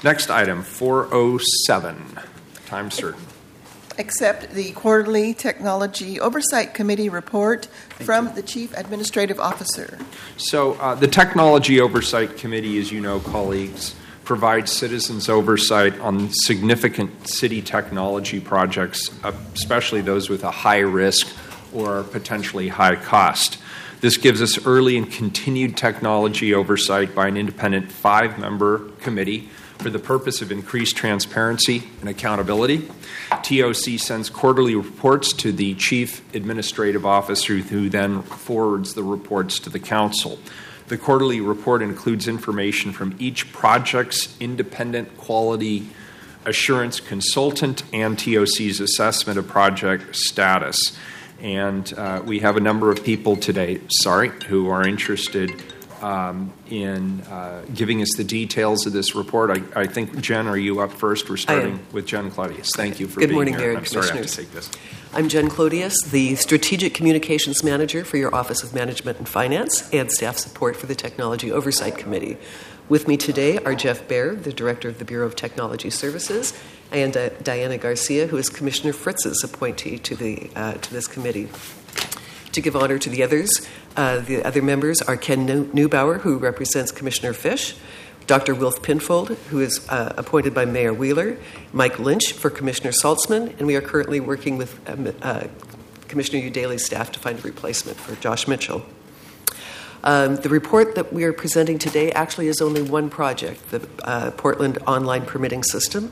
Next item, 407, time certain. Accept the Quarterly Technology Oversight Committee report from the Chief Administrative Officer. So the Technology Oversight Committee, as you know, colleagues, provides citizens oversight on significant city technology projects, especially those with a high risk or potentially high cost. This gives us early and continued technology oversight by an independent 5-member committee for the purpose of increased transparency and accountability. TOC sends quarterly reports to the Chief Administrative Officer, who then forwards the reports to the Council. The quarterly report includes information from each project's independent quality assurance consultant and TOC's assessment of project status. And we have a number of people today, who are interested in giving us the details of this report. I think, Jen, are you up first? We're starting with Jen Claudius. Thank you for being here. Good morning, Mayor and Commissioners. Sorry I have to take this. I'm Jen Claudius, the Strategic Communications Manager for your Office of Management and Finance and staff support for the Technology Oversight Committee. With me today are Jeff Baer, the Director of the Bureau of Technology Services, and Diana Garcia, who is Commissioner Fritz's appointee to this committee. To give honor to the other members are Ken Neubauer, who represents Commissioner Fish, Dr. Wilf Pinfold, who is appointed by Mayor Wheeler, Mike Lynch for Commissioner Saltzman, and we are currently working with Commissioner Udaley's staff to find a replacement for Josh Mitchell. The report that we are presenting today actually is only one project, the Portland Online Permitting System.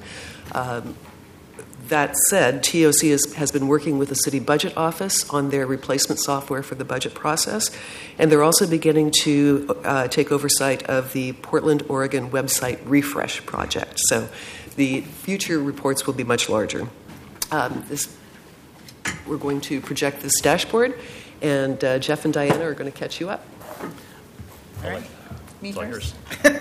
That said, TOC has been working with the City Budget Office on their replacement software for the budget process, and they're also beginning to take oversight of the Portland, Oregon website refresh project. So the future reports will be much larger. We're going to project this dashboard, and Jeff and Diana are going to catch you up. All right. Me first.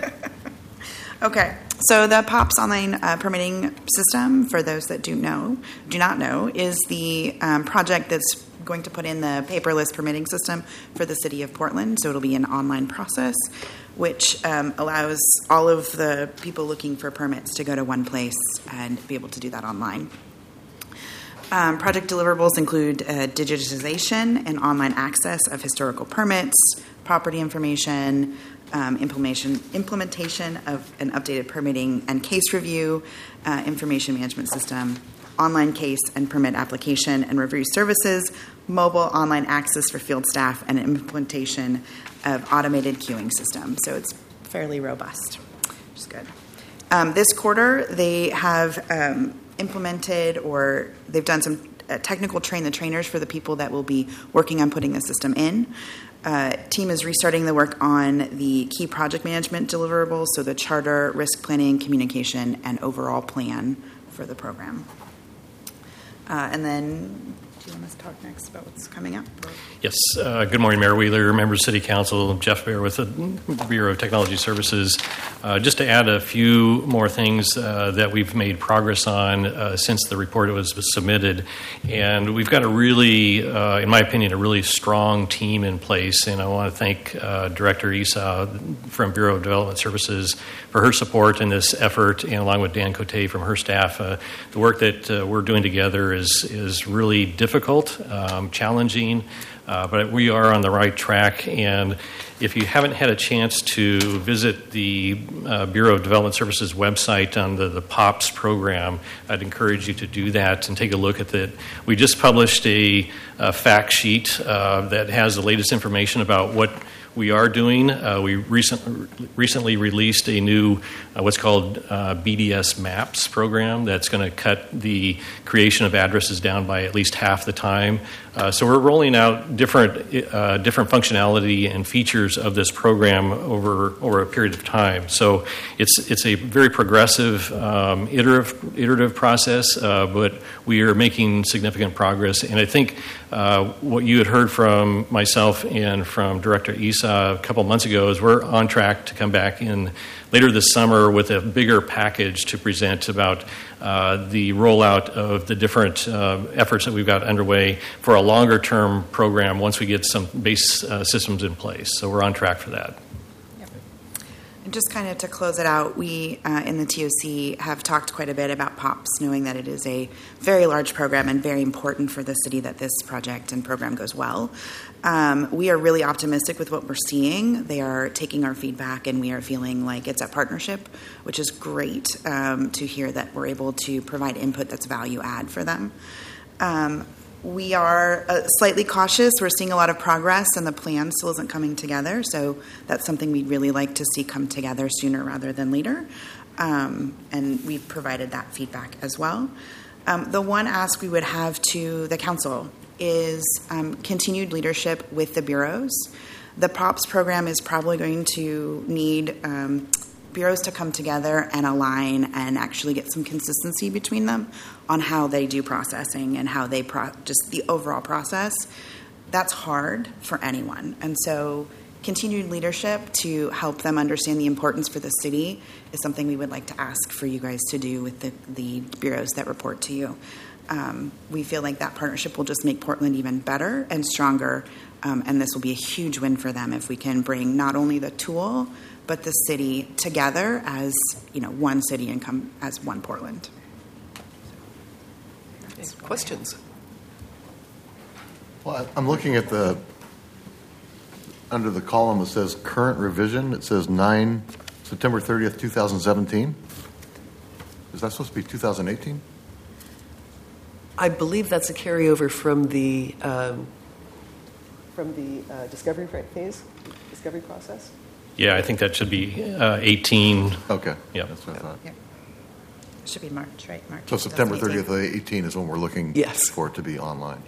Okay. So the POPS online permitting system, for those that do not know, is the project that's going to put in the paperless permitting system for the city of Portland. So it'll be an online process, which allows all of the people looking for permits to go to one place and be able to do that online. Project deliverables include digitization and online access of historical permits, property information, implementation of an updated permitting and case review, information management system, online case and permit application and review services, mobile online access for field staff, and implementation of automated queuing system. So it's fairly robust, which is good. This quarter, they have implemented, or they've done some technical train the trainers for the people that will be working on putting the system in. Team is restarting the work on the key project management deliverables, so the charter, risk planning, communication, and overall plan for the program. And then, do you want us to talk next about what's coming up? Yes. Good morning, Mayor Wheeler, members of City Council, Jeff Baer with the Bureau of Technology Services. Just to add a few more things that we've made progress on since the report was submitted. And we've got a really, in my opinion, a really strong team in place. And I want to thank Director Isa from Bureau of Development Services for her support in this effort, and along with Dan Cote from her staff. The work that we're doing together is really difficult, challenging, but we are on the right track. And if you haven't had a chance to visit the Bureau of Development Services website on the POPS program, I'd encourage you to do that and take a look at it. We just published a fact sheet that has the latest information about what we are doing. We recently released a new what's called BDS Maps program that's going to cut the creation of addresses down by at least half the time. So we're rolling out different functionality and features of this program over a period of time. So it's a very progressive, iterative process, but we are making significant progress. And I think what you had heard from myself and from Director Isa a couple months ago is we're on track to come back in later this summer with a bigger package to present about the rollout of the different efforts that we've got underway for a longer-term program once we get some base systems in place. So we're on track for that. And just kind of to close it out, we in the TOC have talked quite a bit about POPs, knowing that it is a very large program and very important for the city that this project and program goes well. We are really optimistic with what we're seeing. They are taking our feedback, and we are feeling like it's a partnership, which is great to hear that we're able to provide input that's value add for them. We are slightly cautious. We're seeing a lot of progress, and the plan still isn't coming together. So that's something we'd really like to see come together sooner rather than later. And we've provided that feedback as well. The one ask we would have to the council is continued leadership with the bureaus. The POPs program is probably going to need bureaus to come together and align and actually get some consistency between them on how they do processing and how they just the overall process. That's hard for anyone. And so continued leadership to help them understand the importance for the city is something we would like to ask for you guys to do with the bureaus that report to you. We feel like that partnership will just make Portland even better and stronger, and this will be a huge win for them if we can bring not only the tool but the city together as one city and come as one Portland. Questions? Well, I'm looking at under the column that says current revision. It says September 30th, 2017. Is that supposed to be 2018? I believe that's a carryover from the discovery phase, discovery process. Yeah, I think that should be 18. Okay. Yeah. That's what I thought. Yeah. It should be March, right? March. So September 2018. 30th, 18 is when we're looking Yes. for it to be online.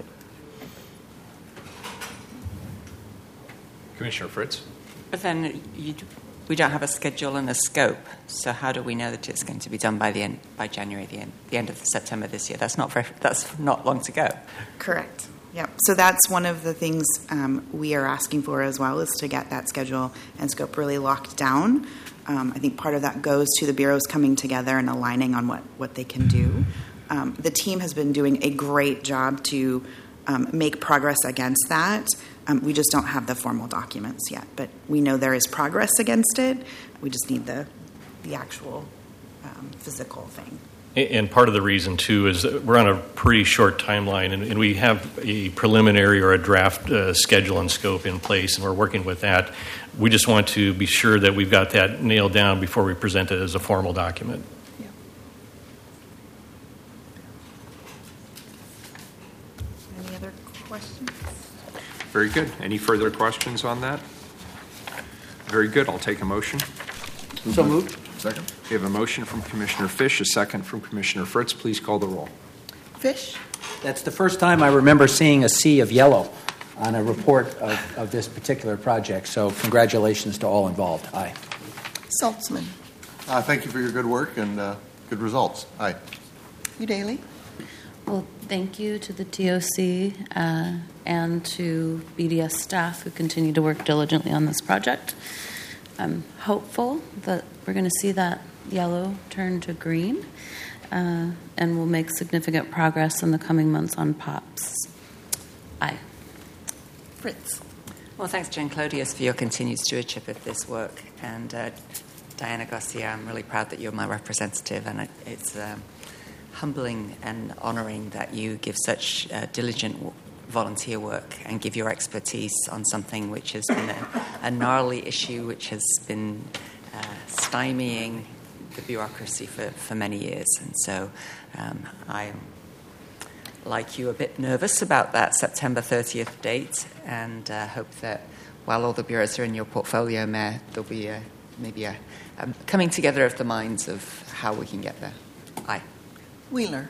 Commissioner Fritz? But then we don't have a schedule and a scope, so how do we know that it's going to be done by January, the end of September this year? That's not long to go. Correct. Yep. So that's one of the things we are asking for as well, is to get that schedule and scope really locked down. I think part of that goes to the bureaus coming together and aligning on what they can do. The team has been doing a great job to make progress against that. We just don't have the formal documents yet, but we know there is progress against it. We just need the actual physical thing. And part of the reason, too, is that we're on a pretty short timeline, and we have a preliminary or a draft schedule and scope in place, and we're working with that. We just want to be sure that we've got that nailed down before we present it as a formal document. Yeah. Any other questions? Very good. Any further questions on that? Very good. I'll take a motion. So moved. Second. We have a motion from Commissioner Fish, a second from Commissioner Fritz. Please call the roll. Fish? That's the first time I remember seeing a sea of yellow on a report of this particular project. So congratulations to all involved. Aye. Saltzman? Thank you for your good work and good results. Aye. Udaley? Well, thank you to the TOC and to BDS staff who continue to work diligently on this project. I'm hopeful that we're going to see that yellow turn to green, and we'll make significant progress in the coming months on POPs. Aye. Fritz? Well, thanks, Jen Clodius, for your continued stewardship of this work. And Diana Garcia, I'm really proud that you're my representative, and it's humbling and honoring that you give such diligent volunteer work and give your expertise on something which has been a gnarly issue which has been stymieing the bureaucracy for many years. And so I'm, like you, a bit nervous about that September 30th date, and hope that while all the bureaus are in your portfolio, Mayor, there'll be maybe a coming together of the minds of how we can get there. Aye. Wheeler?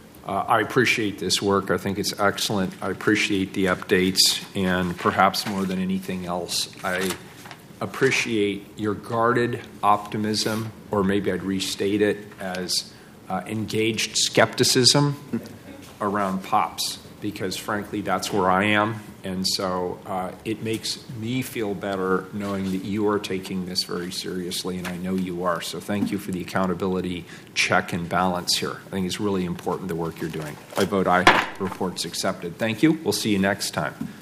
I appreciate this work. I think it's excellent. I appreciate the updates, and perhaps more than anything else, I appreciate your guarded optimism, or maybe I'd restate it as engaged skepticism around POPs, because frankly, that's where I am. And so it makes me feel better knowing that you are taking this very seriously, and I know you are. So thank you for the accountability, check, and balance here. I think it's really important, the work you're doing. I vote aye. Report's accepted. Thank you. We'll see you next time.